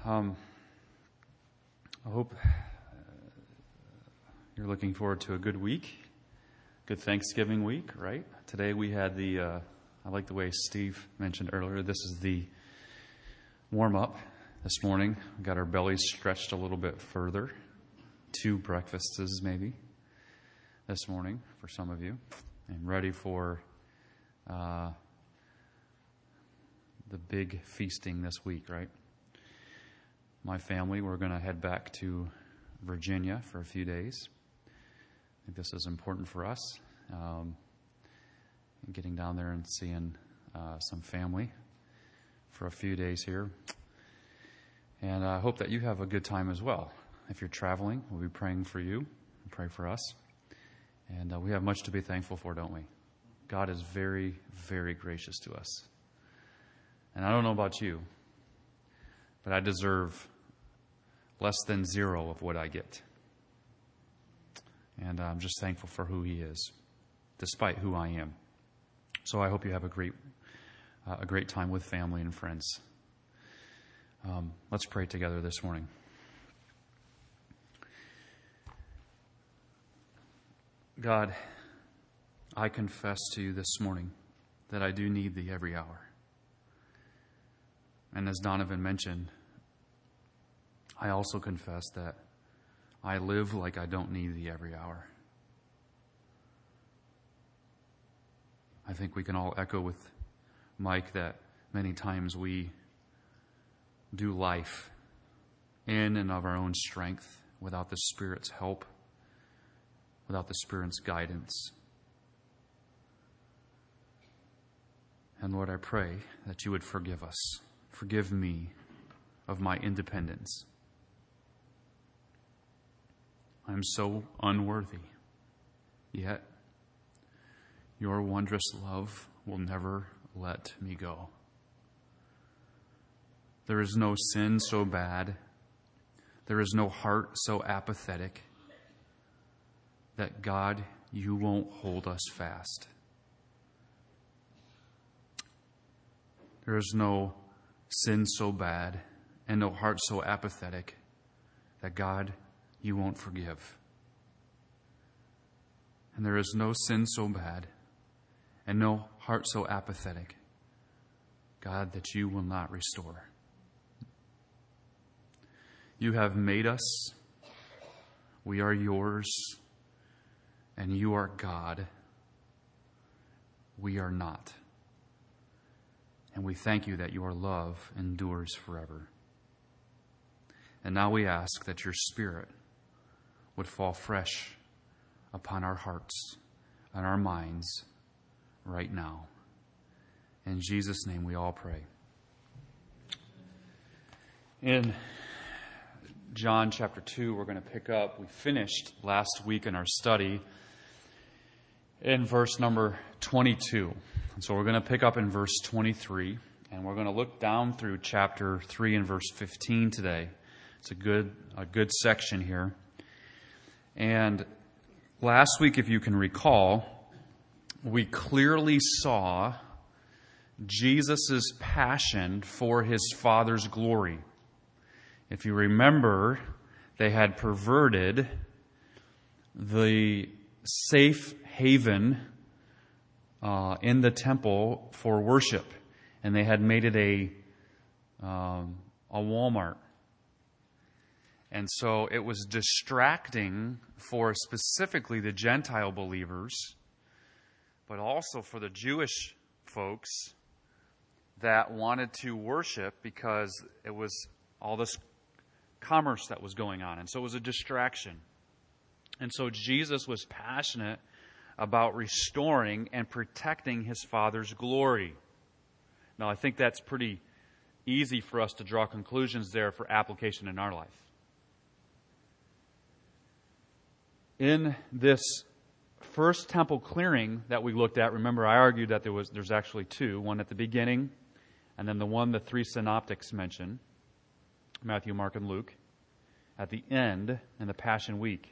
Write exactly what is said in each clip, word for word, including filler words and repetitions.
Um, I hope you're looking forward to a good week, good Thanksgiving week, right? Today we had the, uh, I like the way Steve mentioned earlier, this is the warm-up this morning. We got our bellies stretched a little bit further, two breakfasts maybe this morning for some of you, and ready for uh, the big feasting this week, right? My family, we're going to head back to Virginia for a few days. I think this is important for us, um, getting down there and seeing uh, some family for a few days here. And I hope that you have a good time as well. If you're traveling, we'll be praying for you, pray for us. And uh, we have much to be thankful for, don't we? God is very, very gracious to us. And I don't know about you, but I deserve less than zero of what I get. And I'm just thankful for who He is, despite who I am. So I hope you have a great uh, a great time with family and friends. Um, let's pray together this morning. God, I confess to you this morning that I do need Thee every hour. And as Donovan mentioned, I also confess that I live like I don't need Thee every hour. I think we can all echo with Mike that many times we do life in and of our own strength without the Spirit's help, without the Spirit's guidance. And Lord, I pray that You would forgive us. Forgive me of my independence. I am so unworthy, yet Your wondrous love will never let me go. There is no sin so bad, there is no heart so apathetic that, God, You won't hold us fast. There is no sin so bad and no heart so apathetic that, God, You won't forgive. And there is no sin so bad and no heart so apathetic, God, that You will not restore. You have made us. We are Yours. And You are God. We are not. And we thank You that Your love endures forever. And now we ask that Your Spirit would fall fresh upon our hearts and our minds right now. In Jesus' name we all pray. In John chapter two, we're going to pick up. We finished last week in our study in verse number twenty-two. And so we're going to pick up in verse twenty-three, and we're going to look down through chapter three and verse fifteen today. It's a good a good section here. And last week, if you can recall, we clearly saw Jesus' passion for His Father's glory. If you remember, they had perverted the safe haven uh, in the temple for worship, and they had made it a um, a Walmart. And so it was distracting for specifically the Gentile believers, but also for the Jewish folks that wanted to worship, because it was all this commerce that was going on. And so it was a distraction. And so Jesus was passionate about restoring and protecting His Father's glory. Now, I think that's pretty easy for us to draw conclusions there for application in our life. In this first temple clearing that we looked at, remember I argued that there was there's actually two, one at the beginning, and then the one the three synoptics mention, Matthew, Mark, and Luke, at the end in the Passion Week.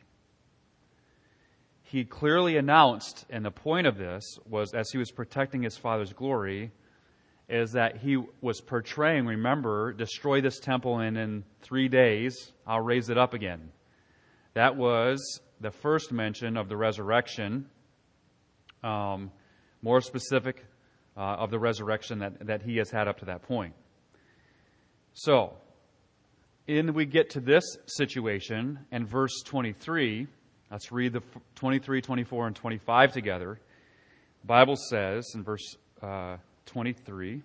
He clearly announced, and the point of this was, as He was protecting His Father's glory, is that he was portraying, remember, destroy this temple and in three days I'll raise it up again. That was the first mention of the resurrection, um, more specific uh, of the resurrection that, that he has had up to that point. So, in we get to this situation, and verse twenty-three, let's read the twenty-three, twenty-four, and twenty-five together. The Bible says in verse uh, twenty-three,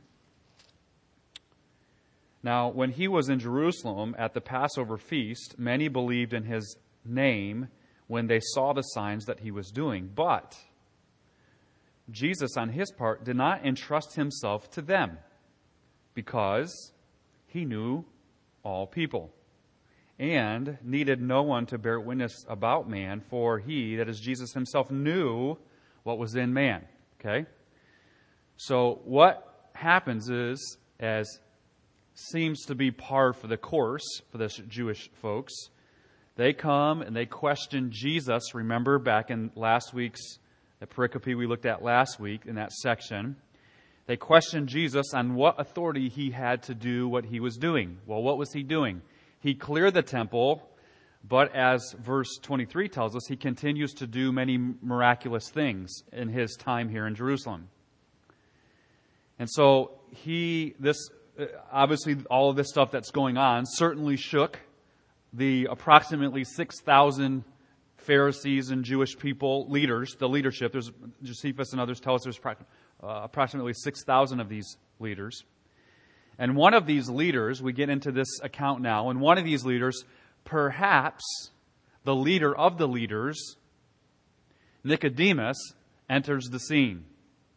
"Now when he was in Jerusalem at the Passover feast, many believed in his name when they saw the signs that he was doing. But Jesus, on his part, did not entrust himself to them, because he knew all people, and needed no one to bear witness about man, for he, that is Jesus himself, knew what was in man." Okay? So what happens is, as seems to be par for the course for the Jewish folks, they come and they question Jesus. Remember back in last week's, the pericope we looked at last week in that section, they questioned Jesus on what authority he had to do what he was doing. Well, what was he doing? He cleared the temple, but as verse twenty-three tells us, he continues to do many miraculous things in his time here in Jerusalem. And so he, this, obviously all of this stuff that's going on certainly shook the approximately six thousand Pharisees and Jewish people, leaders, the leadership. There's Josephus and others tell us there's uh, approximately six thousand of these leaders. And one of these leaders, we get into this account now, and one of these leaders, perhaps the leader of the leaders, Nicodemus, enters the scene.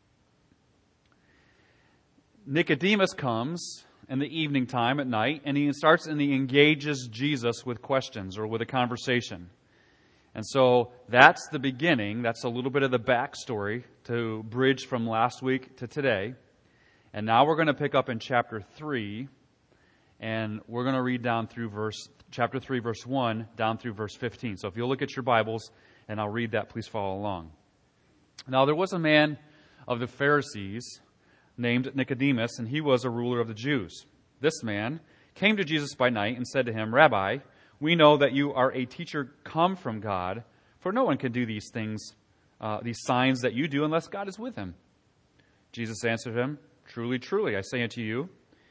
Nicodemus comes in the evening time at night, and he starts and he engages Jesus with questions or with a conversation. And so that's the beginning. That's a little bit of the backstory to bridge from last week to today. And now we're going to pick up in chapter three, and we're going to read down through verse chapter three, verse one, down through verse fifteen. So if you'll look at your Bibles, and I'll read that, please follow along. Now there was a man of the Pharisees named Nicodemus, and he was a ruler of the Jews. This man came to Jesus by night and said to him, "Rabbi, we know that you are a teacher come from God, for no one can do these things, uh, these signs that you do, unless God is with him." Jesus answered him, "Truly, truly, I say unto you,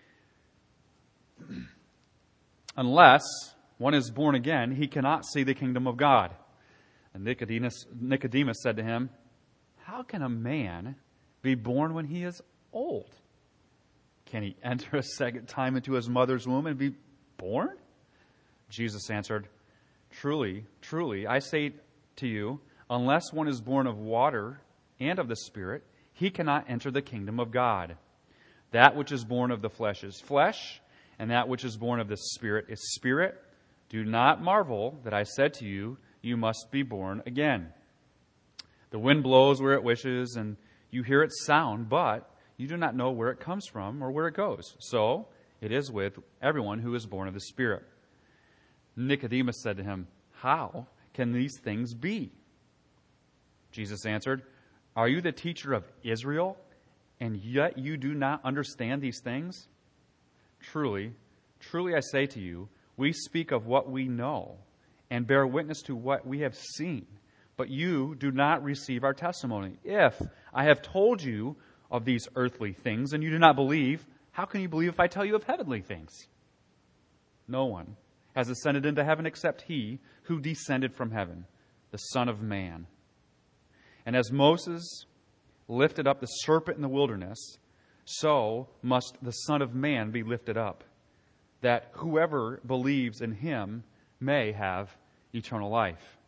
unless one is born again, he cannot see the kingdom of God." And Nicodemus, Nicodemus said to him, "How can a man be born when he is old? Can he enter a second time into his mother's womb and be born?" Jesus answered, "Truly, truly, I say to you, unless one is born of water and of the Spirit, he cannot enter the kingdom of God. That which is born of the flesh is flesh, and that which is born of the Spirit is spirit. Do not marvel that I said to you, you must be born again. The wind blows where it wishes, and you hear its sound, but you do not know where it comes from or where it goes. So it is with everyone who is born of the Spirit." Nicodemus said to him, "How can these things be?" Jesus answered, "Are you the teacher of Israel, and yet you do not understand these things? Truly, truly I say to you, we speak of what we know and bear witness to what we have seen, but you do not receive our testimony. If I have told you of these earthly things and you do not believe, how can you believe if I tell you of heavenly things? No one has ascended into heaven except he who descended from heaven, the Son of Man. And as Moses lifted up the serpent in the wilderness, so must the Son of Man be lifted up, that whoever believes in him may have eternal life."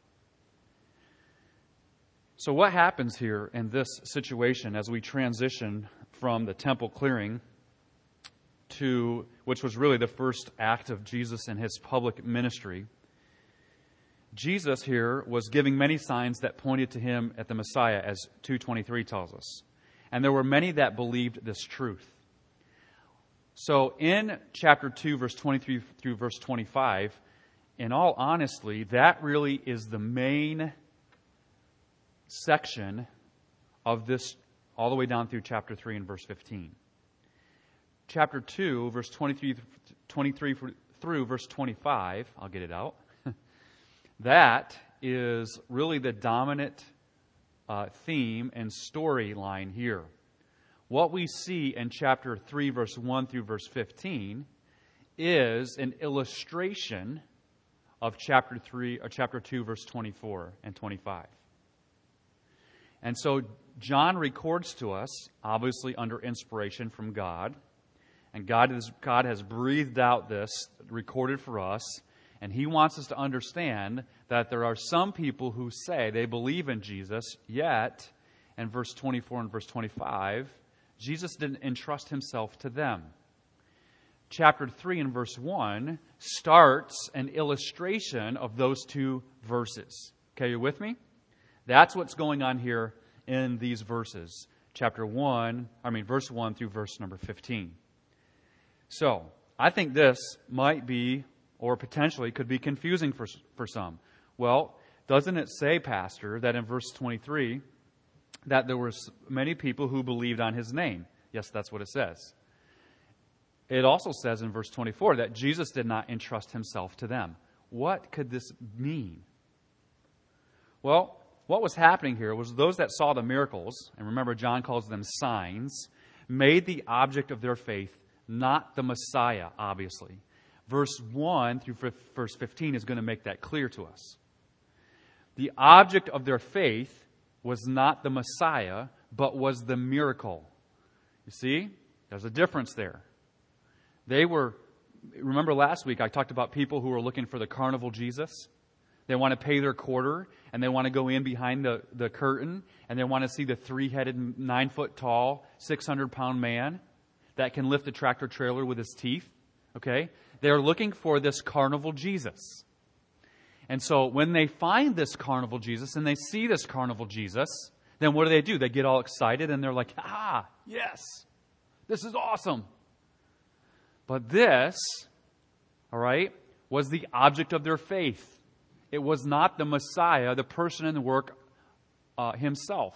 So what happens here in this situation as we transition from the temple clearing to, which was really the first act of Jesus in his public ministry? Jesus here was giving many signs that pointed to him at the Messiah, as two twenty-three tells us. And there were many that believed this truth. So in chapter two, verse twenty-three through verse twenty-five, in all honesty, that really is the main section of this, all the way down through chapter three and verse fifteen. chapter two, verse twenty-three, twenty-three through verse twenty-five, I'll get it out. That is really the dominant uh, theme and storyline here. What we see in chapter three, verse one through verse fifteen is an illustration of chapter three or chapter two, verse twenty-four and twenty-five. And so John records to us, obviously under inspiration from God, and God is, God has breathed out this, recorded for us, and He wants us to understand that there are some people who say they believe in Jesus, yet, in verse twenty-four and verse twenty-five, Jesus didn't entrust Himself to them. Chapter three and verse one starts an illustration of those two verses. Okay, you with me? That's what's going on here in these verses. Chapter one, I mean verse one through verse number fifteen. So, I think this might be, or potentially could be confusing for, for some. Well, doesn't it say, Pastor, that in verse twenty-three, that there were many people who believed on His name? Yes, that's what it says. It also says in verse twenty-four that Jesus did not entrust Himself to them. What could this mean? Well, what was happening here was those that saw the miracles, and remember John calls them signs, made the object of their faith not the Messiah, obviously. Verse one through verse fifteen is going to make that clear to us. The object of their faith was not the Messiah, but was the miracle. You see? There's a difference there. They were, remember last week I talked about people who were looking for the carnival Jesus? They want to pay their quarter, and they want to go in behind the, the curtain, and they want to see the three-headed, nine-foot-tall, six hundred pound man that can lift a tractor trailer with his teeth. Okay? They're looking for this carnival Jesus. And so when they find this carnival Jesus, and they see this carnival Jesus, then what do they do? They get all excited, and they're like, ah, yes, this is awesome. But this, all right, was the object of their faith. It was not the Messiah, the person in the work uh, Himself.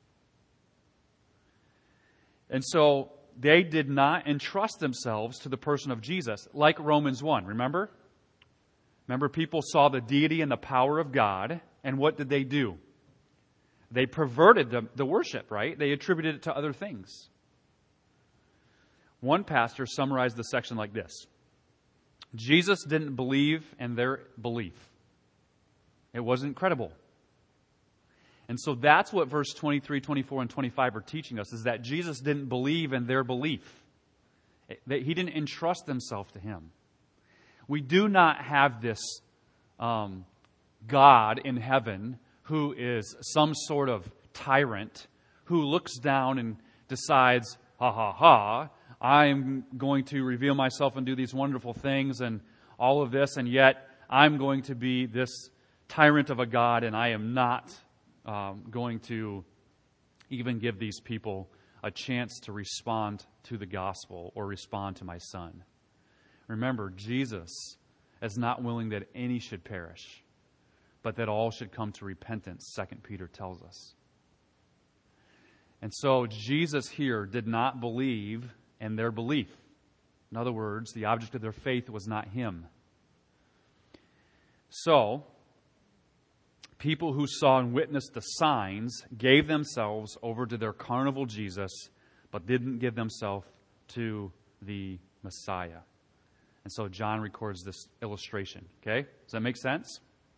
And so they did not entrust themselves to the person of Jesus, like Romans one, remember? Remember, people saw the deity and the power of God, and what did they do? They perverted the, the worship, right? They attributed it to other things. One pastor summarized the section like this: Jesus didn't believe in their belief. It wasn't credible. And so that's what verse twenty-three, twenty-four, and twenty-five are teaching us, is that Jesus didn't believe in their belief. That He didn't entrust Himself to Him. We do not have this um, God in heaven who is some sort of tyrant who looks down and decides, ha ha ha, I'm going to reveal myself and do these wonderful things and all of this, and yet I'm going to be this tyrant of a God, and I am not um, going to even give these people a chance to respond to the gospel or respond to my Son. Remember, Jesus is not willing that any should perish, but that all should come to repentance, Second Peter tells us. And so Jesus here did not believe in their belief. In other words, the object of their faith was not Him. So, people who saw and witnessed the signs gave themselves over to their carnival Jesus, but didn't give themselves to the Messiah. And so John records this illustration. Okay? Does that make sense?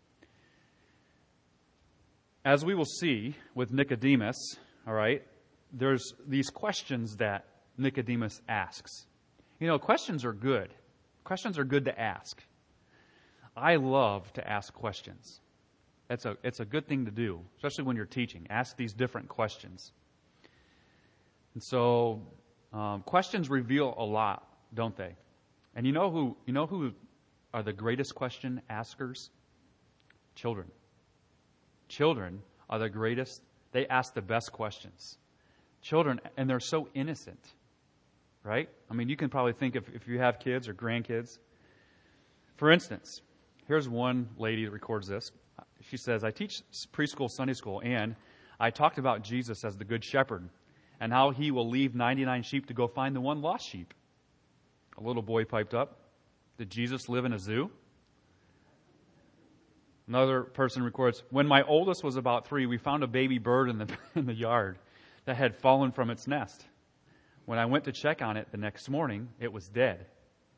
As we will see with Nicodemus, all right, there's these questions that Nicodemus asks. You know, questions are good. Questions are good to ask. I love to ask questions. It's a, it's a good thing to do, especially when you're teaching. Ask these different questions. And so, um, questions reveal a lot, don't they? And you know who you know who are the greatest question askers? Children. Children are the greatest. They ask the best questions. Children, and they're so innocent, right? I mean, you can probably think if, if you have kids or grandkids. For instance, here's one lady that records this. She says, I teach preschool Sunday school, and I talked about Jesus as the good shepherd and how He will leave ninety-nine sheep to go find the one lost sheep. A little boy piped up, "Did Jesus live in a zoo?" Another person records, "When my oldest was about three, we found a baby bird in the in the yard that had fallen from its nest. When I went to check on it the next morning, it was dead.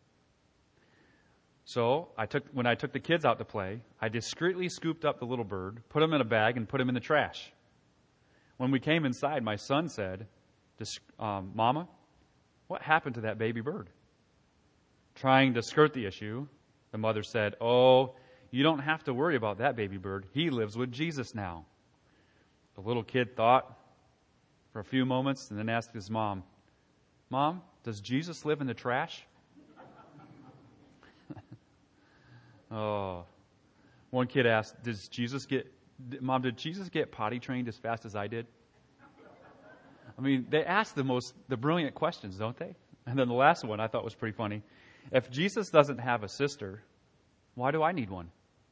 So I took when I took the kids out to play, I discreetly scooped up the little bird, put him in a bag, and put him in the trash. When we came inside, my son said, um, 'Mama, what happened to that baby bird?' Trying to skirt the issue, the mother said, 'Oh, you don't have to worry about that baby bird. He lives with Jesus now.' The little kid thought for a few moments and then asked his mom, 'Mom, does Jesus live in the trash?'" Oh, one kid asked, "Does Jesus get, Mom, did Jesus get potty trained as fast as I did?" I mean, they ask the most, the brilliant questions, don't they? And then the last one I thought was pretty funny. "If Jesus doesn't have a sister, why do I need one?"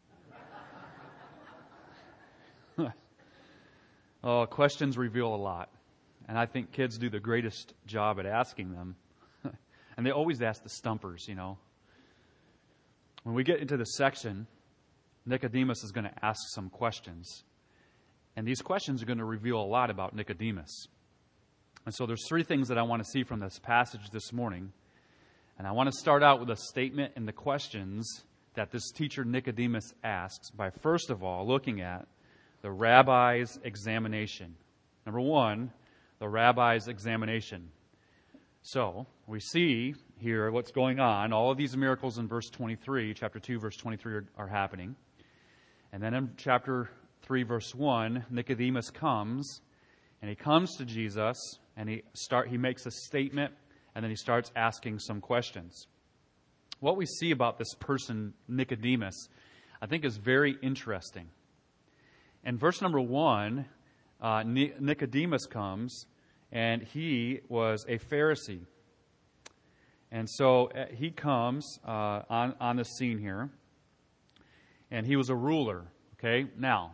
Oh, questions reveal a lot. And I think kids do the greatest job at asking them. And they always ask the stumpers, you know. When we get into this section, Nicodemus is going to ask some questions. And these questions are going to reveal a lot about Nicodemus. And so there's three things that I want to see from this passage this morning. And I want to start out with a statement and the questions that this teacher Nicodemus asks by, first of all, looking at the rabbi's examination. Number one, the rabbi's examination. So, we see here what's going on. All of these miracles in verse twenty-three, chapter two, verse twenty-three are, are happening. And then in chapter three, verse one, Nicodemus comes, and he comes to Jesus, and he start he makes a statement, and then he starts asking some questions. What we see about this person, Nicodemus, I think is very interesting. In verse number one, uh, Nicodemus comes, and he was a Pharisee. And so uh, he comes uh, on, on the scene here, and he was a ruler. Okay, now,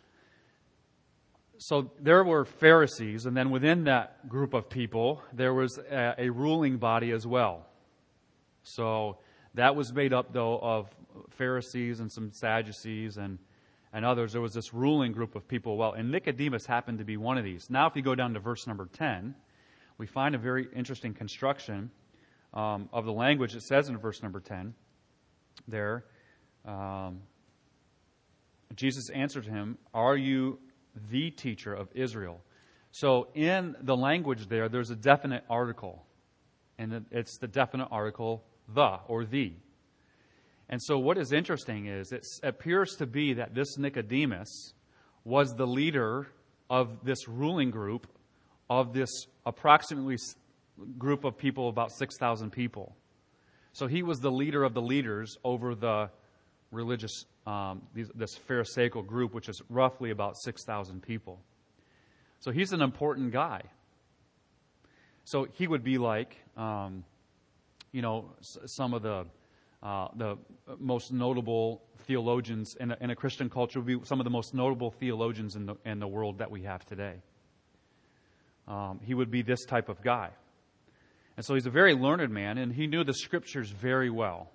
so there were Pharisees, and then within that group of people, there was a, a ruling body as well. So that was made up, though, of Pharisees and some Sadducees and, and others. There was this ruling group of people. Well, and Nicodemus happened to be one of these. Now, if you go down to verse number ten, we find a very interesting construction um, of the language. It says in verse number ten there, um, Jesus answered him, "Are you the teacher of Israel?" So in the language there, there's a definite article. And it's the definite article, the, or the. And so what is interesting is it appears to be that this Nicodemus was the leader of this ruling group, of this approximately group of people, about six thousand people. So he was the leader of the leaders over the religious, um, this Pharisaical group, which is roughly about six thousand people. So he's an important guy. So he would be like, um, you know, some of the uh, the most notable theologians in a, in a Christian culture would be some of the most notable theologians in the in the world that we have today. Um, he would be this type of guy. And so he's a very learned man, and he knew the Scriptures very well.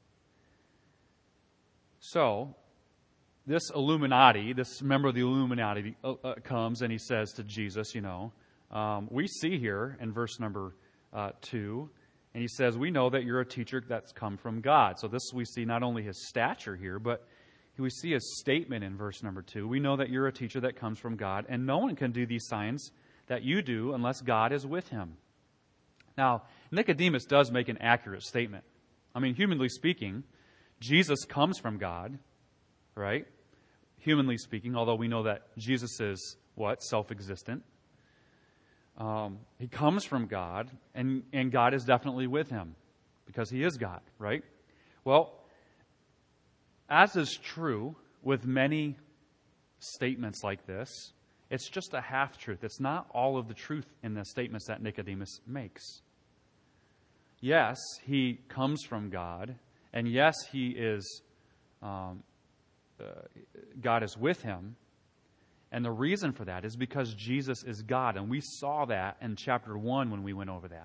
So this Illuminati, this member of the Illuminati uh, uh, comes and he says to Jesus, you know, um, we see here in verse number uh, two, and he says, we know that you're a teacher that's come from God. So this, we see not only his stature here, but we see his statement in verse number two. We know that you're a teacher that comes from God, and no one can do these signs that you do unless God is with him. Now, Nicodemus does make an accurate statement. I mean, humanly speaking, Jesus comes from God, right? Humanly speaking, although we know that Jesus is, what? Self-existent. Um, he comes from God, and, and God is definitely with him, because he is God, right? Well, as is true with many statements like this, it's just a half-truth. It's not all of the truth in the statements that Nicodemus makes. Yes, he comes from God, and yes, he is, um, uh, God is with him. And the reason for that is because Jesus is God. And we saw that in chapter one when we went over that.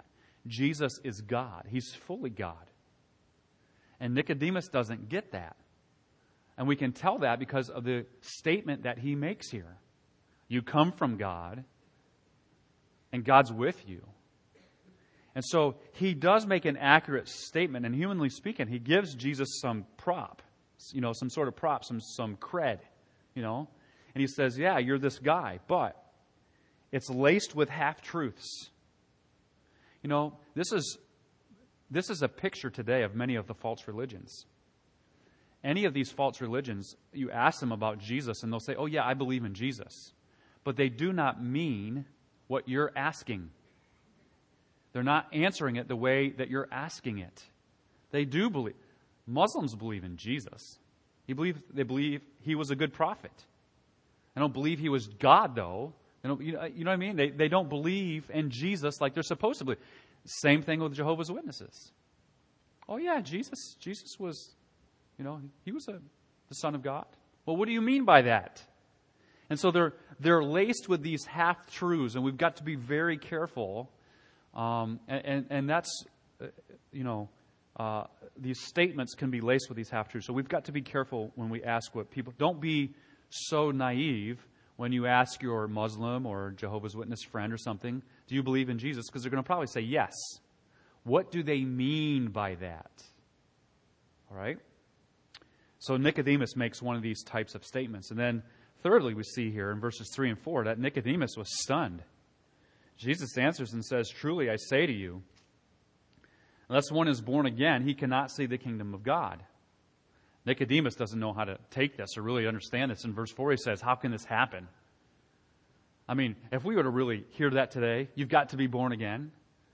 Jesus is God. He's fully God. And Nicodemus doesn't get that. And we can tell that because of the statement that he makes here. You come from God, and God's with you. And so he does make an accurate statement, and humanly speaking, he gives Jesus some prop, you know, some sort of prop, some some cred, you know. And he says, yeah, you're this guy, but it's laced with half-truths. You know, this is this is a picture today of many of the false religions. Any of these false religions, you ask them about Jesus, and they'll say, oh yeah, I believe in Jesus. But they do not mean what you're asking. They're not answering it the way that you're asking it. They do believe. Muslims believe in Jesus. They believe, they believe he was a good prophet. They don't believe he was God, though. They don't, you know, you know what I mean? They, they don't believe in Jesus like they're supposed to believe. Same thing with Jehovah's Witnesses. Oh, yeah, Jesus. Jesus was, you know, he was a, the Son of God. Well, what do you mean by that? And so they're they're laced with these half-truths, and we've got to be very careful. Um, and, and, and that's, uh, you know, uh, these statements can be laced with these half-truths. So we've got to be careful when we ask what people... Don't be so naive when you ask your Muslim or Jehovah's Witness friend or something, do you believe in Jesus? Because they're going to probably say yes. What do they mean by that? All right? So Nicodemus makes one of these types of statements. And then thirdly, we see here in verses three and four that Nicodemus was stunned. Jesus answers and says, truly I say to you, unless one is born again, he cannot see the kingdom of God. Nicodemus doesn't know how to take this or really understand this. In verse four he says, how can this happen? I mean, if we were to really hear that today, you've got to be born again,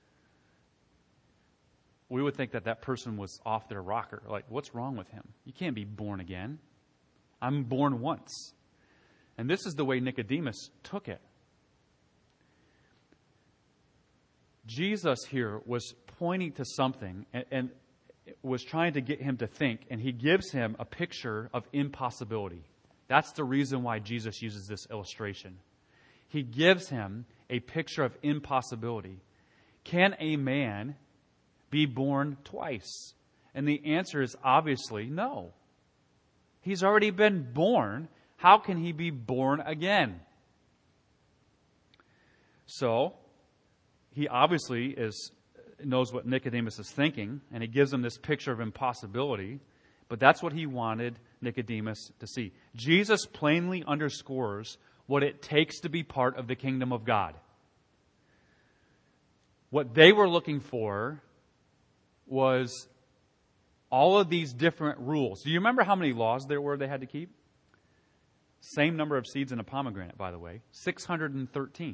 we would think that that person was off their rocker. Like, what's wrong with him? You can't be born again. I'm born once. And this is the way Nicodemus took it. Jesus here was pointing to something and, and was trying to get him to think, and he gives him a picture of impossibility. That's the reason why Jesus uses this illustration. He gives him a picture of impossibility. Can a man be born twice? And the answer is obviously no. He's already been born. How can he be born again? So, he obviously is knows what Nicodemus is thinking, and he gives him this picture of impossibility, but that's what he wanted Nicodemus to see. Jesus plainly underscores what it takes to be part of the kingdom of God. What they were looking for was all of these different rules. Do you remember how many laws there were they had to keep? Same number of seeds in a pomegranate, by the way. six hundred thirteen.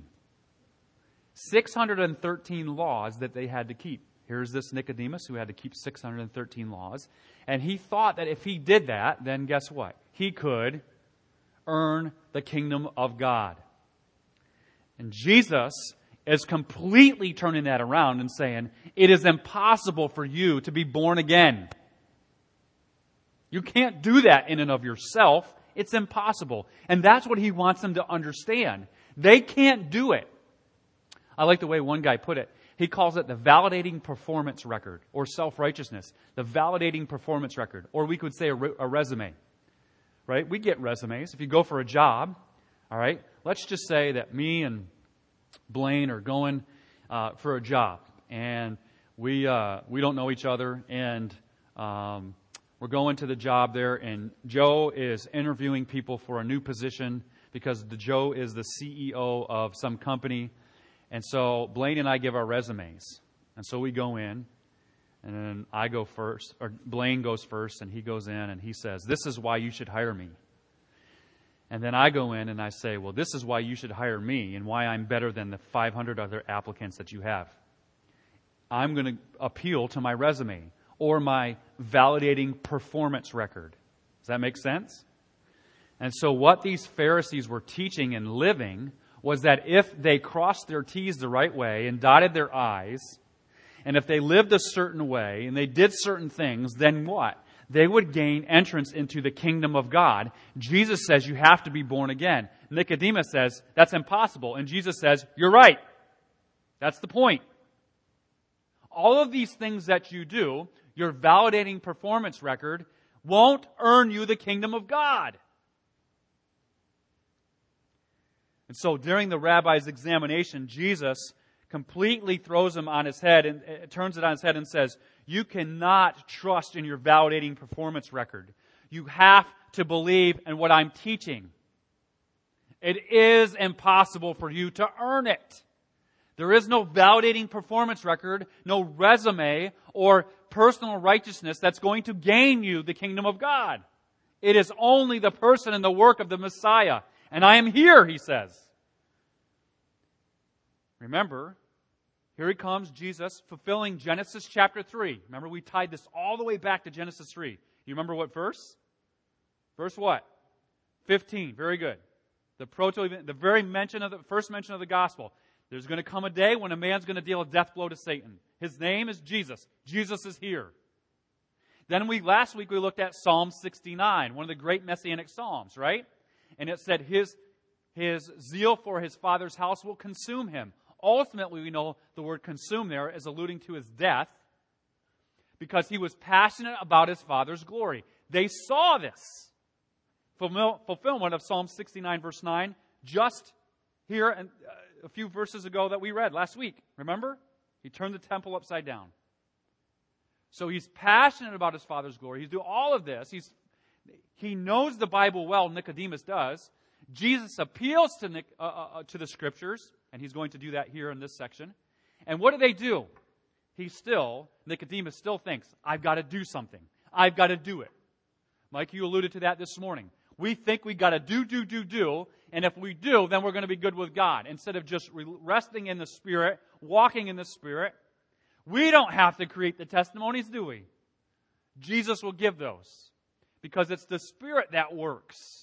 six hundred thirteen laws that they had to keep. Here's this Nicodemus who had to keep six hundred thirteen laws. And he thought that if he did that, then guess what? He could earn the kingdom of God. And Jesus is completely turning that around and saying, it is impossible for you to be born again. You can't do that in and of yourself. It's impossible. And that's what he wants them to understand. They can't do it. I like the way one guy put it. He calls it the validating performance record, or self-righteousness. The validating performance record. Or we could say a, re- a resume. Right? We get resumes. If you go for a job, all right, let's just say that me and Blaine are going uh, for a job. And we uh, we don't know each other. And um, we're going to the job there. And Joe is interviewing people for a new position because the Joe is the C E O of some company. And so Blaine and I give our resumes. And so we go in, and then I go first, or Blaine goes first, and he goes in and he says, this is why you should hire me. And then I go in and I say, well, this is why you should hire me and why I'm better than the five hundred other applicants that you have. I'm going to appeal to my resume or my validating performance record. Does that make sense? And so what these Pharisees were teaching and living was that if they crossed their T's the right way and dotted their I's, and if they lived a certain way and they did certain things, then what? They would gain entrance into the kingdom of God. Jesus says you have to be born again. Nicodemus says that's impossible. And Jesus says, you're right. That's the point. all of these things that you do, your validating performance record, won't earn you the kingdom of God. And so during the rabbi's examination, Jesus completely throws him on his head and uh, turns it on his head and says, you cannot trust in your validating performance record. You have to believe in what I'm teaching. It is impossible for you to earn it. There is no validating performance record, no resume or personal righteousness that's going to gain you the kingdom of God. It is only the person and the work of the Messiah. And I am here, he says. Remember, here he comes, Jesus, fulfilling Genesis chapter three. Remember, we tied this all the way back to Genesis three. You remember what verse? Verse what? fifteen. Very good. The proto, the very mention of the first mention of the gospel. There's going to come a day when a man's going to deal a death blow to Satan. His name is Jesus. Jesus is here. Then we last week we looked at Psalm sixty-nine, one of the great messianic psalms, right? And it said his his zeal for his father's house will consume him. Ultimately, we know the word consume there is alluding to his death because he was passionate about his father's glory. They saw this fulfillment of Psalm sixty-nine, verse nine, just here and a few verses ago that we read last week. Remember? He turned the temple upside down. So he's passionate about his father's glory. He's doing all of this. He's, he knows the Bible well, Nicodemus does. Jesus appeals to, Nic, uh, uh, to the Scriptures, and he's going to do that here in this section. And what do they do? He still, Nicodemus still thinks, I've got to do something. I've got to do it. Mike, you alluded to that this morning. We think we've got to do, do, do, do, and if we do, then we're going to be good with God. Instead of just resting in the Spirit, walking in the Spirit, we don't have to create the testimonies, do we? Jesus will give those because it's the Spirit that works.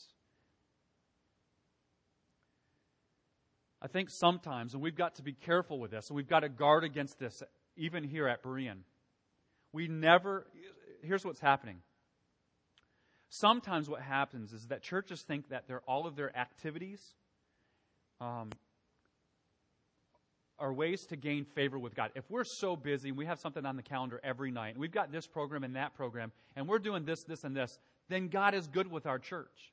I think sometimes, and we've got to be careful with this, and we've got to guard against this, even here at Berean. We never, here's what's happening. Sometimes what happens is that churches think that they're, all of their activities um, are ways to gain favor with God. If we're so busy, and we have something on the calendar every night, and we've got this program and that program, and we're doing this, this, and this, then God is good with our church.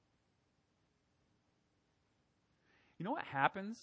You know what happens?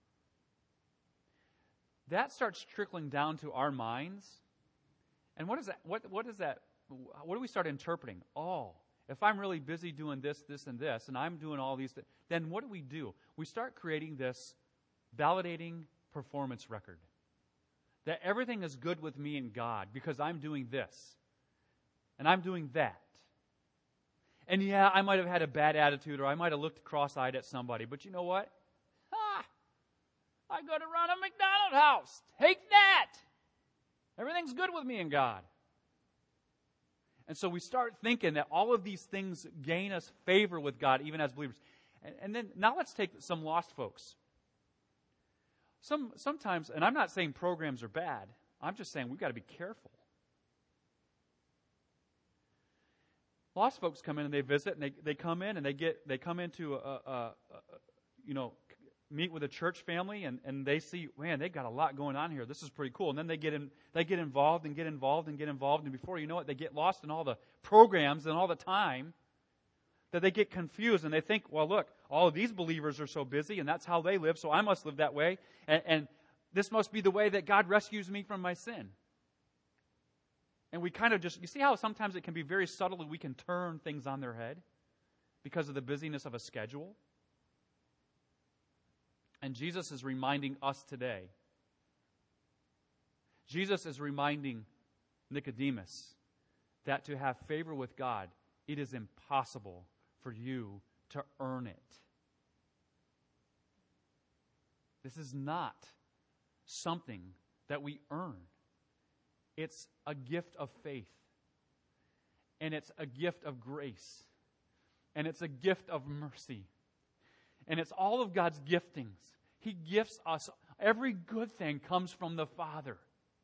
That starts trickling down to our minds. And what is that? What, what is that? What do we start interpreting? Oh, if I'm really busy doing this, this, and this, and I'm doing all these things, then what do we do? We start creating this validating performance record. That everything is good with me and God because I'm doing this. And I'm doing that. And yeah, I might have had a bad attitude or I might have looked cross-eyed at somebody. But you know what? Ah, I go to run a McDonald's house. Take that. Everything's good with me and God. And so we start thinking that all of these things gain us favor with God, even as believers. And, and then now let's take some lost folks. Some sometimes, and I'm not saying programs are bad. I'm just saying we've got to be careful. Lost folks come in and they visit, and they, they come in and they get they come into a, a, a, a you know meet with a church family, and, and they see, man, they got a lot going on here. This is pretty cool. And then they get in, they get involved and get involved and get involved, and before you know it, they get lost in all the programs and all the time that they get confused, and they think, well, look, all of these believers are so busy, and that's how they live, so I must live that way, and, and this must be the way that God rescues me from my sin. And we kind of just, you see how sometimes it can be very subtle and we can turn things on their head because of the busyness of a schedule? And Jesus is reminding us today. Jesus is reminding Nicodemus that to have favor with God, it is impossible for you to earn it. This is not something that we earn. It's a gift of faith. And it's a gift of grace. And it's a gift of mercy. And it's all of God's giftings. He gifts us. Every good thing comes from the Father.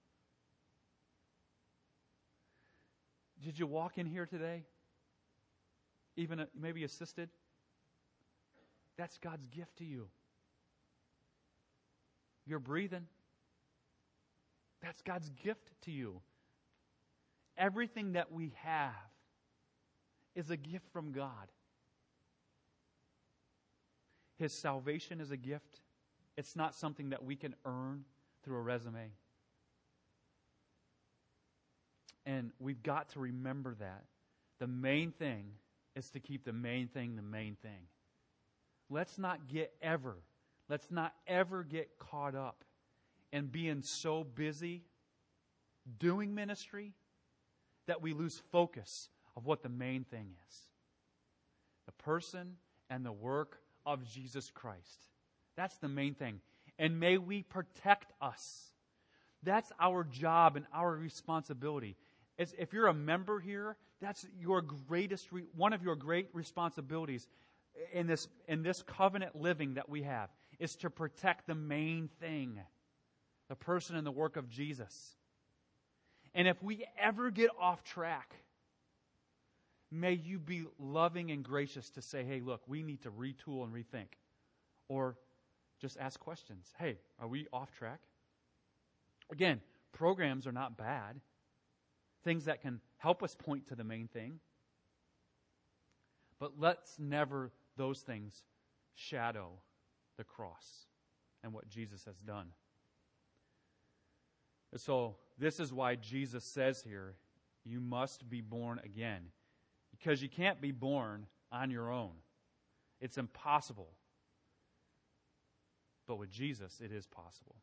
Did you walk in here today? Even maybe assisted? That's God's gift to you. You're breathing. That's God's gift to you. Everything that we have is a gift from God. His salvation is a gift. It's not something that we can earn through a resume. And we've got to remember that. The main thing is to keep the main thing the main thing. Let's not get ever, let's not ever get caught up in being so busy doing ministry that we lose focus of what the main thing is. The person and the work of Jesus Christ. That's the main thing. And may we protect us. That's our job and our responsibility. As if you're a member here, that's your greatest, re- one of your great responsibilities in this, in this covenant living that we have, is to protect the main thing, the person and the work of Jesus. And if we ever get off track, may you be loving and gracious to say, hey, look, we need to retool and rethink. Or just ask questions. Hey, are we off track? Again, programs are not bad. Things that can help us point to the main thing. But let's never those things shadow the cross and what Jesus has done. And so this is why Jesus says here, you must be born again. Because you can't be born on your own. It's impossible. But with Jesus, it is possible.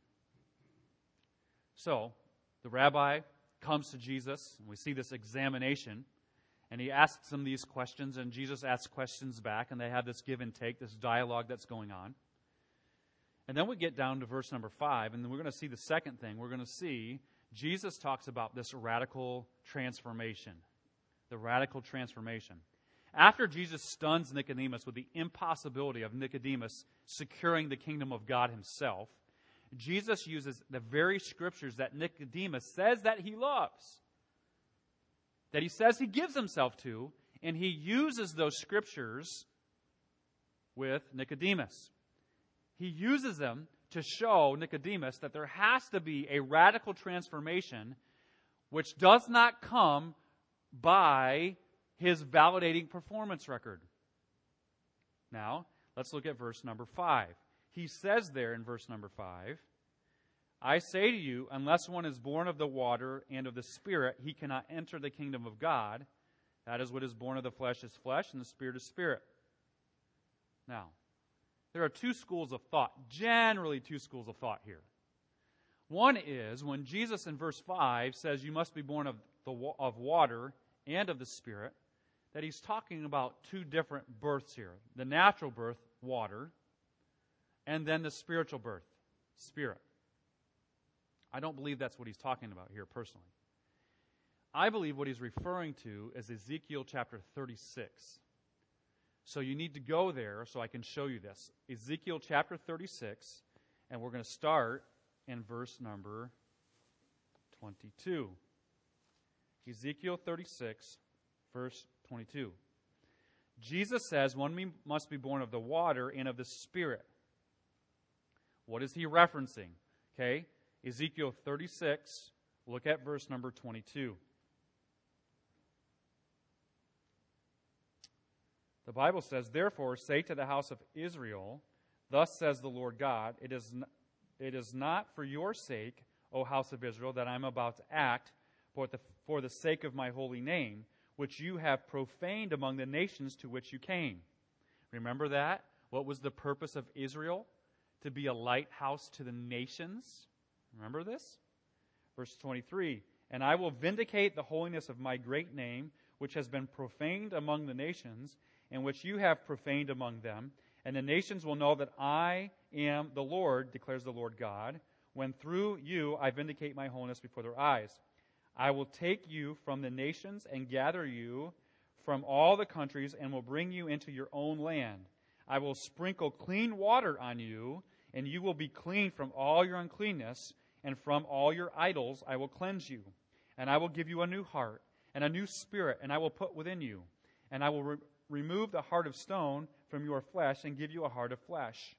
So, the rabbi comes to Jesus, and we see this examination, and he asks him these questions, and Jesus asks questions back, and they have this give and take, this dialogue that's going on. And then we get down to verse number five, and then we're going to see the second thing. We're going to see Jesus talks about this radical transformation. The radical transformation. After Jesus stuns Nicodemus with the impossibility of Nicodemus securing the kingdom of God himself, Jesus uses the very scriptures that Nicodemus says that he loves, that he says he gives himself to, and he uses those scriptures with Nicodemus. He uses them to show Nicodemus that there has to be a radical transformation which does not come by his validating performance record. Now, let's look at verse number five. He says there in verse number five, I say to you, unless one is born of the water and of the Spirit, he cannot enter the kingdom of God. That is, what is born of the flesh is flesh, and the Spirit is spirit. Now, there are two schools of thought, generally two schools of thought here. One is when Jesus in verse five says you must be born of the of water and of the Spirit, that he's talking about two different births here. The natural birth, water, and then the spiritual birth, Spirit. I don't believe that's what he's talking about here personally. I believe what he's referring to is Ezekiel chapter thirty-six. So you need to go there so I can show you this. Ezekiel chapter thirty-six, and we're going to start in verse number twenty-two. Ezekiel thirty-six, verse twenty-two. Jesus says one must be born of the water and of the Spirit. What is he referencing? Okay, Ezekiel thirty-six, look at verse number twenty-two. The Bible says, therefore, say to the house of Israel, thus says the Lord God, it is, n- it is not for your sake, O house of Israel, that I am about to act, but the, for the sake of my holy name, which you have profaned among the nations to which you came. Remember that? What was the purpose of Israel? To be a lighthouse to the nations. Remember this? Verse twenty-three, and I will vindicate the holiness of my great name, which has been profaned among the nations, and which you have profaned among them. And the nations will know that I am the Lord, declares the Lord God, when through you I vindicate my holiness before their eyes. I will take you from the nations and gather you from all the countries and will bring you into your own land. I will sprinkle clean water on you, and you will be clean from all your uncleanness, and from all your idols I will cleanse you. And I will give you a new heart, and a new spirit, and I will put within you. And I will re- remove the heart of stone from your flesh, and give you a heart of flesh.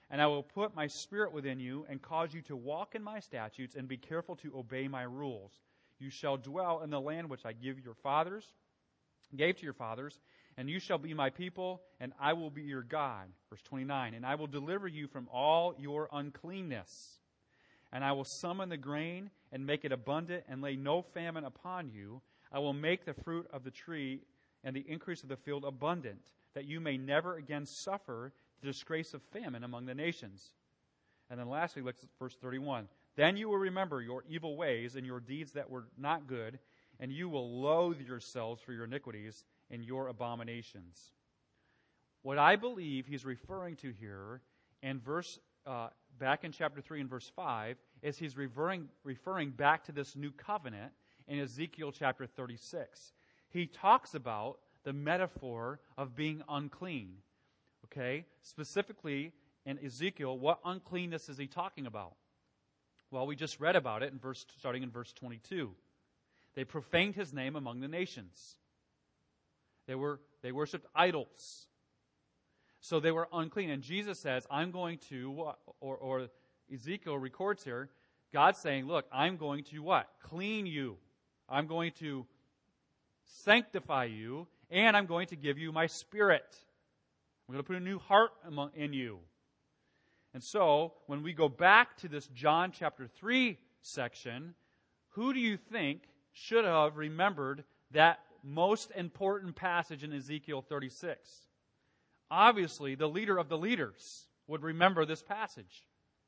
And I will put my spirit within you and cause you to walk in my statutes and be careful to obey my rules. You shall dwell in the land which I give your fathers, gave to your fathers, and you shall be my people, and I will be your God. Verse twenty-nine, and I will deliver you from all your uncleanness. And I will summon the grain and make it abundant and lay no famine upon you. I will make the fruit of the tree and the increase of the field abundant, that you may never again suffer the disgrace of famine among the nations. And then lastly, look at verse thirty-one. Then you will remember your evil ways and your deeds that were not good, and you will loathe yourselves for your iniquities and your abominations. What I believe he's referring to here in verse uh, back in chapter three and verse five is he's referring referring back to this new covenant in Ezekiel chapter thirty-six. He talks about the metaphor of being unclean. Okay? Specifically in Ezekiel, what uncleanness is he talking about? Well, we just read about it in verse starting in verse twenty-two. They profaned his name among the nations. They were they worshipped idols. So they were unclean. And Jesus says, I'm going to, or, or Ezekiel records here, God's saying, look, I'm going to what? Clean you. I'm going to sanctify you, and I'm going to give you my spirit. I'm going to put a new heart in you. And so, when we go back to this John chapter three section, who do you think should have remembered that most important passage in Ezekiel thirty-six? Obviously, the leader of the leaders would remember this passage.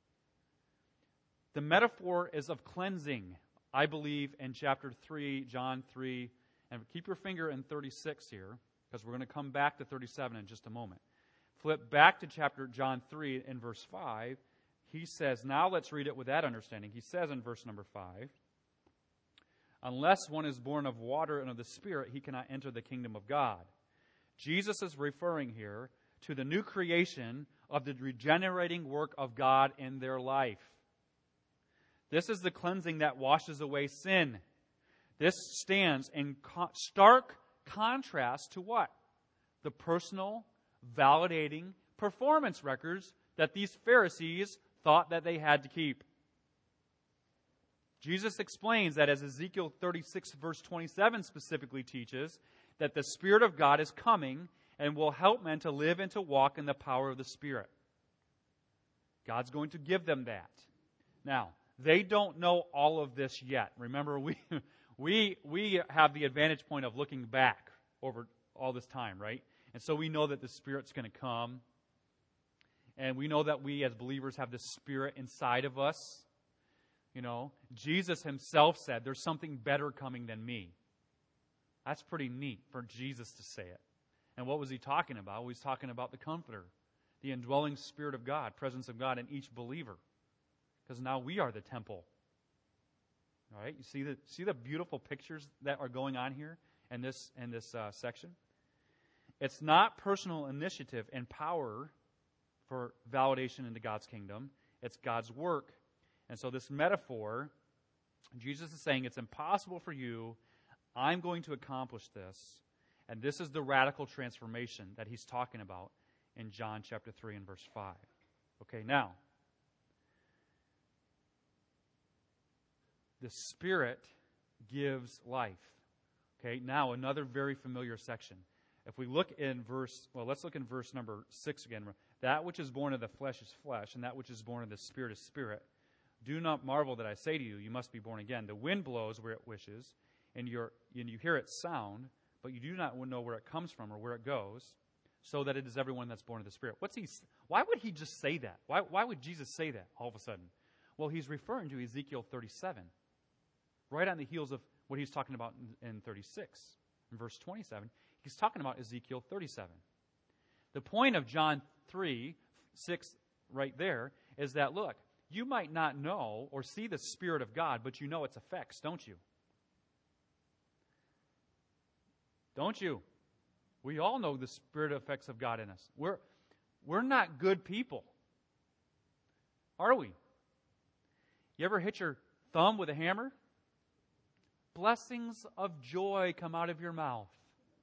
The metaphor is of cleansing, I believe, in chapter three, John three. And keep your finger in thirty-six here, because we're going to come back to thirty-seven in just a moment. Flip back to chapter John three in verse five. He says, now let's read it with that understanding. He says in verse number five, unless one is born of water and of the Spirit, he cannot enter the kingdom of God. Jesus is referring here to the new creation of the regenerating work of God in their life. This is the cleansing that washes away sin. This stands in co- stark contrast to what? The personal, validating performance records that these Pharisees thought that they had to keep. Jesus explains that as Ezekiel thirty-six verse twenty-seven specifically teaches, that the Spirit of God is coming and will help men to live and to walk in the power of the Spirit. God's going to give them that. Now, they don't know all of this yet. Remember, we we we have the advantage point of looking back over all this time, right? And so we know that the Spirit's going to come. And we know that we as believers have the Spirit inside of us. You know, Jesus himself said, there's something better coming than me. That's pretty neat for Jesus to say it. And what was he talking about? Well, he's talking about the Comforter, the indwelling Spirit of God, presence of God in each believer. Because now we are the temple. All right? You see the see the beautiful pictures that are going on here in this in this uh, section? It's not personal initiative and power for validation into God's kingdom. It's God's work. And so this metaphor, Jesus is saying it's impossible for you. I'm going to accomplish this. And this is the radical transformation that he's talking about in John chapter three and verse five. Okay, now, the Spirit gives life. Okay, now another very familiar section. If we look in verse, well, let's look in verse number six again. That which is born of the flesh is flesh, and that which is born of the Spirit is spirit. Do not marvel that I say to you, you must be born again. The wind blows where it wishes, and, you're, and you hear its sound, but you do not know where it comes from or where it goes, so that it is everyone that's born of the Spirit. What's he? Why would he just say that? Why, why would Jesus say that all of a sudden? Well, he's referring to Ezekiel thirty-seven, right on the heels of what he's talking about in, in thirty-six. In verse twenty-seven, he's talking about Ezekiel thirty-seven. The point of John three, six right there is that, look, you might not know or see the Spirit of God, but you know its effects, don't you? Don't you? We all know the Spirit effects of God in us. We're, we're not good people. Are we? You ever hit your thumb with a hammer? Blessings of joy come out of your mouth.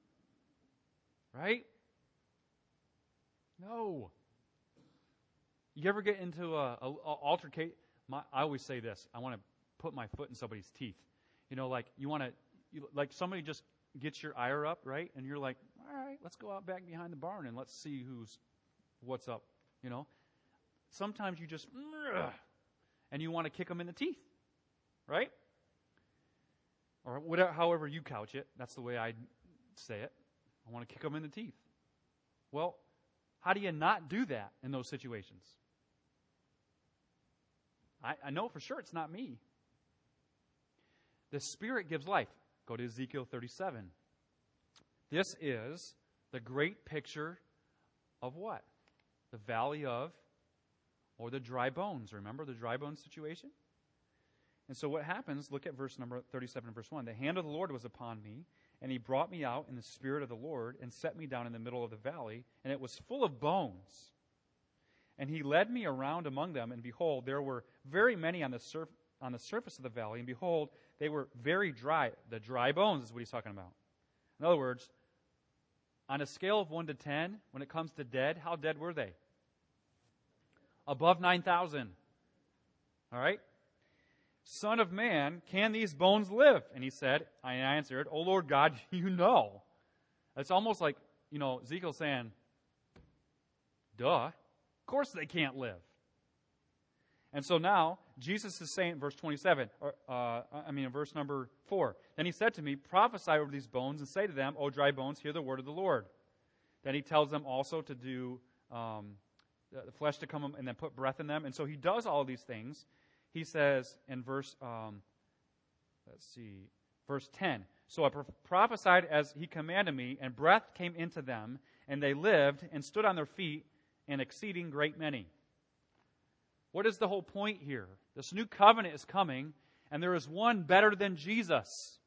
Right? No. You ever get into a, a, a altercation? My, I always say this. I want to put my foot in somebody's teeth. You know, like you want to, you, like somebody just gets your ire up, right? And you're like, all right, let's go out back behind the barn and let's see who's, what's up, you know? Sometimes you just, and you want to kick them in the teeth, right? Or whatever, however you couch it. That's the way I say it. I want to kick them in the teeth. Well, how do you not do that in those situations? I, I know for sure it's not me. The Spirit gives life. Go to Ezekiel thirty-seven. This is the great picture of what? The valley of, or the dry bones. Remember the dry bones situation? And so what happens, look at verse number thirty-seven, verse one. The hand of the Lord was upon me, and he brought me out in the Spirit of the Lord and set me down in the middle of the valley, and it was full of bones. And he led me around among them, and behold, there were very many on the surf, on the surface of the valley, and behold, they were very dry. The dry bones is what he's talking about. In other words, on a scale of one to ten, when it comes to dead, how dead were they? Above nine thousand. All right? Son of man, can these bones live? And he said, I answered, O Lord God, you know. It's almost like, you know, Ezekiel saying, duh, of course they can't live. And so now, Jesus is saying, verse twenty-seven, or, uh, I mean, in verse number four, then he said to me, prophesy over these bones and say to them, O dry bones, hear the word of the Lord. Then he tells them also to do um, the flesh to come and then put breath in them. And so he does all of these things. He says in verse, um, let's see, verse ten, so I prophesied as he commanded me, and breath came into them, and they lived and stood on their feet, an exceeding great many. What is the whole point here? This new covenant is coming, and there is one better than Jesus.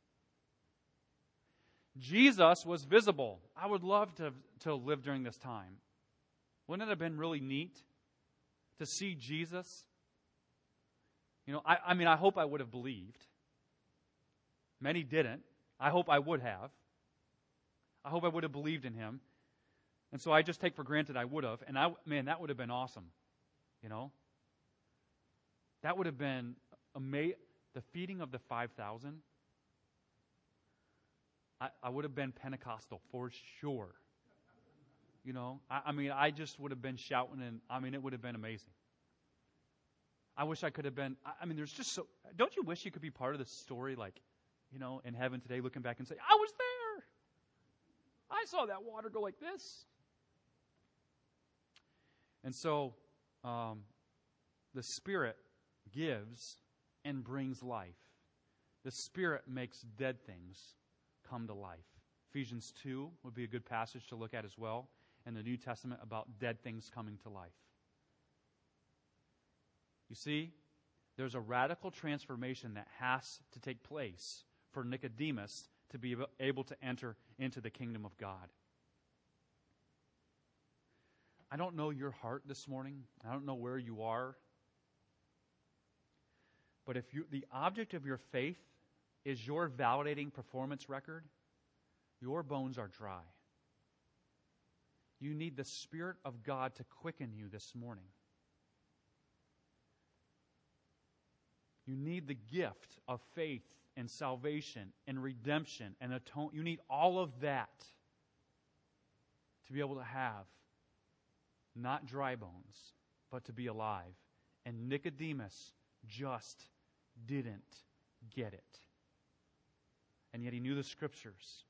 Jesus was visible. I would love to, to live during this time. Wouldn't it have been really neat to see Jesus? You know, I, I mean, I hope I would have believed. Many didn't. I hope I would have. I hope I would have believed in him. And so I just take for granted I would have. And I, man, that would have been awesome. You know? That would have been amazing. The feeding of the five thousand. I, I would have been Pentecostal for sure. You know? I, I mean, I just would have been shouting, and I mean, it would have been amazing. I wish I could have been, I mean, there's just so, don't you wish you could be part of this story, like, you know, in heaven today, looking back and say, I was there. I saw that water go like this. And so, um, the Spirit gives and brings life. The Spirit makes dead things come to life. Ephesians two would be a good passage to look at as well in the New Testament about dead things coming to life. You see, there's a radical transformation that has to take place for Nicodemus to be able to enter into the kingdom of God. I don't know your heart this morning. I don't know where you are. But if you, the object of your faith is your validating performance record, your bones are dry. You need the Spirit of God to quicken you this morning. You need the gift of faith and salvation and redemption and atone. You need all of that to be able to have not dry bones, but to be alive. And Nicodemus just didn't get it. And yet he knew the Scriptures.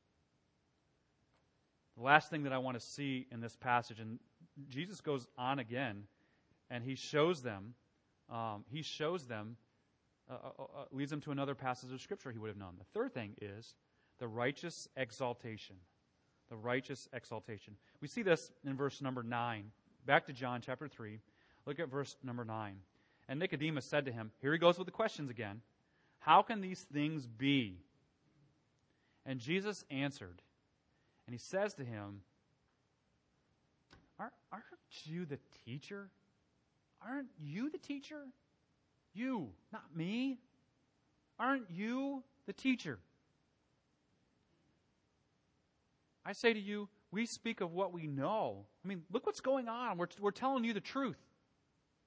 The last thing that I want to see in this passage, and Jesus goes on again, and he shows them, um, he shows them, uh, uh, uh, leads them to another passage of Scripture he would have known. The third thing is the righteous exaltation. The righteous exaltation. We see this in verse number nine. Back to John chapter three. Look at verse number nine. And Nicodemus said to him, here he goes with the questions again. How can these things be? And Jesus answered, and he says to him, aren't, aren't you the teacher? Aren't you the teacher? You, not me. Aren't you the teacher? I say to you, we speak of what we know. I mean, look what's going on. We're, we're telling you the truth.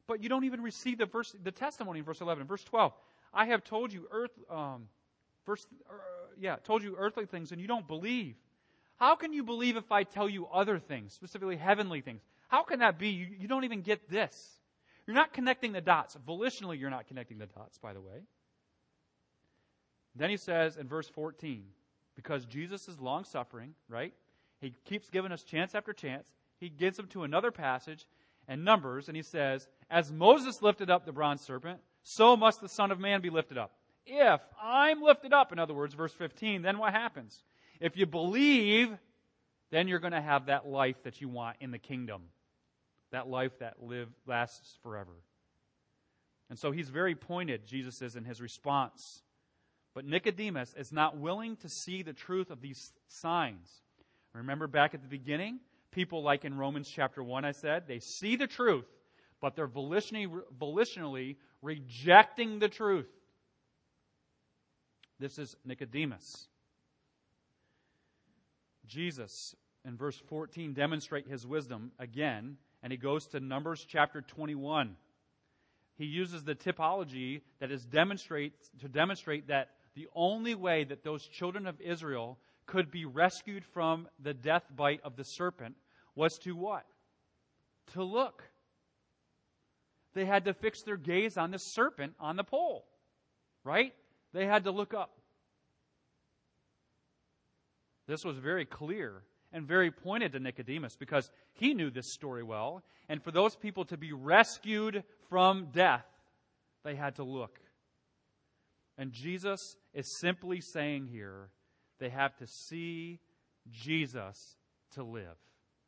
But you don't even receive the verse, the testimony in verse eleven. Verse twelve, I have told you earth, um, verse, uh, yeah, told you earthly things, and you don't believe. How can you believe if I tell you other things, specifically heavenly things? How can that be? You, you don't even get this. You're not connecting the dots. Volitionally, you're not connecting the dots, by the way. Then he says in verse fourteen, because Jesus is long-suffering, right? He keeps giving us chance after chance. He gives them to another passage and Numbers, and he says, as Moses lifted up the bronze serpent, so must the Son of Man be lifted up. If I'm lifted up, in other words, verse fifteen, then what happens? If you believe, then you're going to have that life that you want in the kingdom. That life that live lasts forever. And so he's very pointed, Jesus is, in his response. But Nicodemus is not willing to see the truth of these signs. Remember back at the beginning, people like in Romans chapter one, I said, they see the truth, but they're volitionally, volitionally rejecting the truth. This is Nicodemus. Jesus, in verse fourteen, demonstrates his wisdom again, and he goes to Numbers chapter twenty-one. He uses the typology that is demonstrate to demonstrate that the only way that those children of Israel could be rescued from the death bite of the serpent was to what? To look. They had to fix their gaze on the serpent on the pole. Right? They had to look up. This was very clear and very pointed to Nicodemus because he knew this story well. And for those people to be rescued from death, they had to look. And Jesus is simply saying here, they have to see Jesus to live.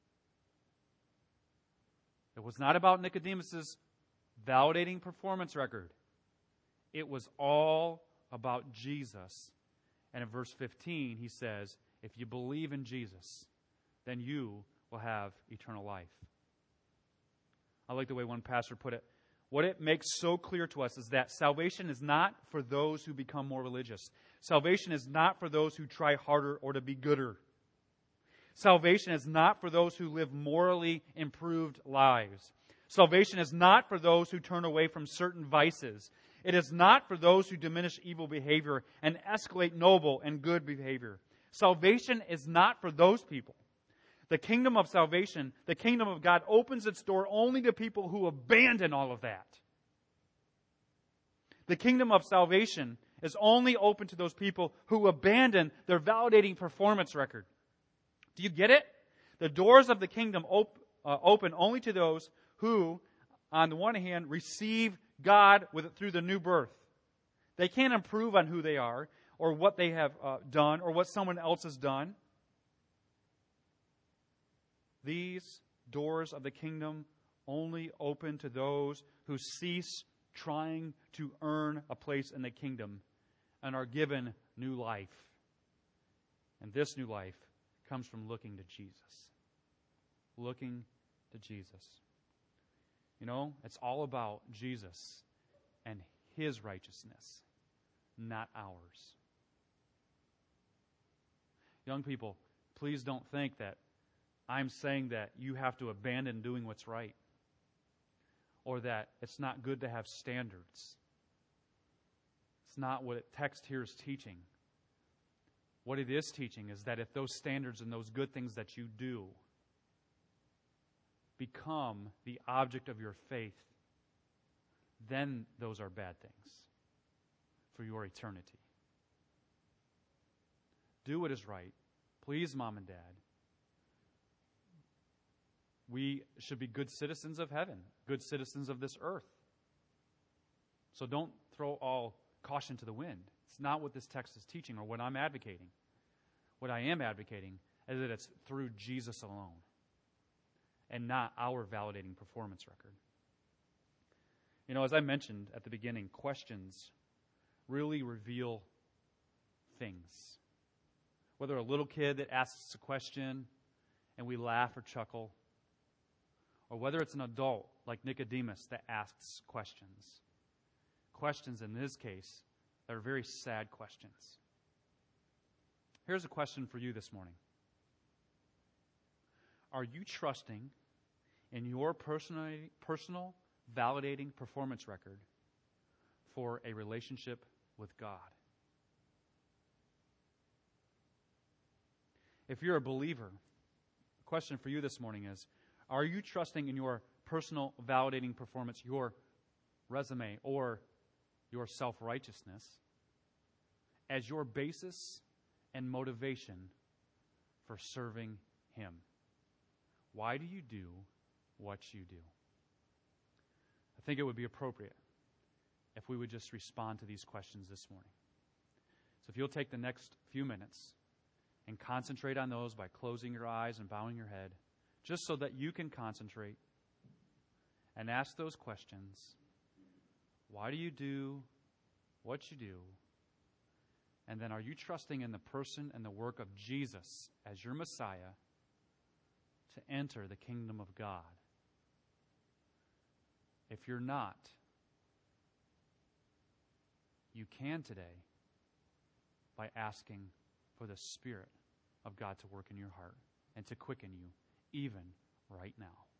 It was not about Nicodemus's validating performance record. It was all about Jesus. And in verse fifteen, he says, if you believe in Jesus, then you will have eternal life. I like the way one pastor put it. What it makes so clear to us is that salvation is not for those who become more religious. Salvation is not for those who try harder or to be gooder. Salvation is not for those who live morally improved lives. Salvation is not for those who turn away from certain vices. It is not for those who diminish evil behavior and escalate noble and good behavior. Salvation is not for those people. The kingdom of salvation, the kingdom of God, opens its door only to people who abandon all of that. The kingdom of salvation is only open to those people who abandon their validating performance record. Do you get it? The doors of the kingdom op- uh, open only to those who, on the one hand, receive God with through the new birth. They can't improve on who they are or what they have uh, done or what someone else has done. These doors of the kingdom only open to those who cease trying to earn a place in the kingdom and are given new life. And this new life comes from looking to Jesus. Looking to Jesus. You know, it's all about Jesus and His righteousness, not ours. Young people, please don't think that I'm saying that you have to abandon doing what's right, or that it's not good to have standards. It's not what the text here is teaching. What it is teaching is that if those standards and those good things that you do become the object of your faith, then those are bad things for your eternity. Do what is right. Please, Mom and Dad. We should be good citizens of heaven, good citizens of this earth. So don't throw all caution to the wind. It's not what this text is teaching or what I'm advocating. What I am advocating is that it's through Jesus alone and not our validating performance record. You know, as I mentioned at the beginning, questions really reveal things. Whether a little kid that asks a question and we laugh or chuckle, or whether it's an adult like Nicodemus that asks questions. Questions, in this case, that are very sad questions. Here's a question for you this morning. Are you trusting in your personal, personal validating performance record for a relationship with God? If you're a believer, the question for you this morning is, are you trusting in your personal validating performance, your resume, or your self-righteousness as your basis and motivation for serving Him? Why do you do what you do? I think it would be appropriate if we would just respond to these questions this morning. So if you'll take the next few minutes and concentrate on those by closing your eyes and bowing your head, just so that you can concentrate and ask those questions. Why do you do what you do? And then, are you trusting in the person and the work of Jesus as your Messiah to enter the kingdom of God? If you're not, you can today by asking for the Spirit of God to work in your heart and to quicken you even right now.